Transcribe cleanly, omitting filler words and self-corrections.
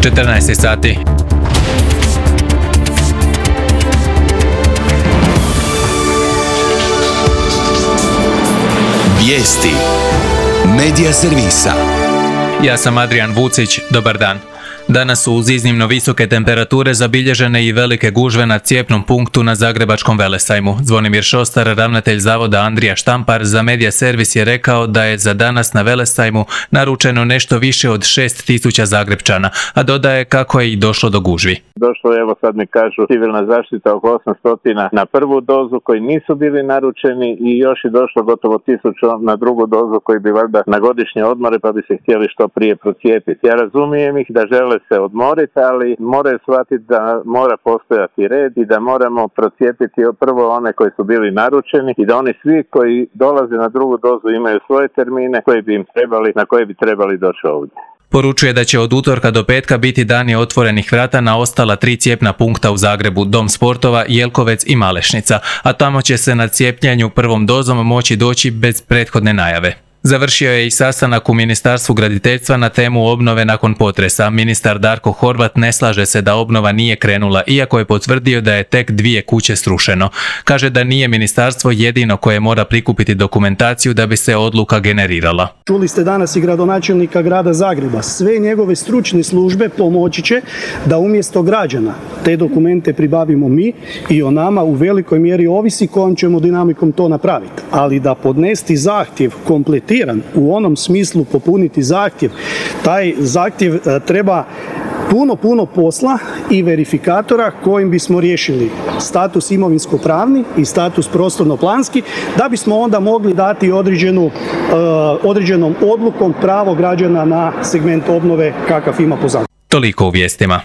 14 sati. Vijesti Medija servisa. Ja sam Adrijan Vucić, dobar dan. Danas su uz iznimno visoke temperature zabilježene i velike gužve na cijepnom punktu na Zagrebačkom velesajmu. Zvonimir Šostar, ravnatelj zavoda Andrija Štampar, za Medija servis je rekao da je za danas na velesajmu naručeno nešto više od 6.000 Zagrepčana, a dodaje kako je i došlo do gužvi. Došlo je, evo sad mi kažu, civilna zaštita oko 800 na prvu dozu koji nisu bili naručeni i još je došlo gotovo 1000 na drugu dozu koji bi valjda na godišnje odmore pa bi se htjeli što prije procijepiti. Ja razumijem ih da žele se odmoriti, ali moraju shvatiti da mora postojati red i da moramo procijepiti prvo one koji su bili naručeni i da oni svi koji dolaze na drugu dozu imaju svoje termine na koje bi trebali doći ovdje. Poručuje da će od utorka do petka biti dani otvorenih vrata na ostala 3 cijepna punkta u Zagrebu, Dom sportova, Jelkovec i Malešnica, a tamo će se na cijepljenju prvom dozom moći doći bez prethodne najave. Završio je i sastanak u Ministarstvu graditeljstva na temu obnove nakon potresa. Ministar Darko Horvat ne slaže se da obnova nije krenula, iako je potvrdio da je tek 2 kuće srušeno. Kaže da nije ministarstvo jedino koje mora prikupiti dokumentaciju da bi se odluka generirala. Čuli ste danas i gradonačelnika grada Zagreba. Sve njegove stručne službe pomoći će da umjesto građana te dokumente pribavimo mi i o nama u velikoj mjeri ovisi kojom ćemo dinamikom to napraviti. Ali da podnesti zahtjev kompletiran u onom smislu popuniti zahtjev, taj zahtjev treba puno posla i verifikatora kojim bismo riješili status imovinsko-pravni i status prostorno-planski, da bismo onda mogli dati određenom odlukom pravo građana na segment obnove kakav ima po zakonu. Toliko u vijestima.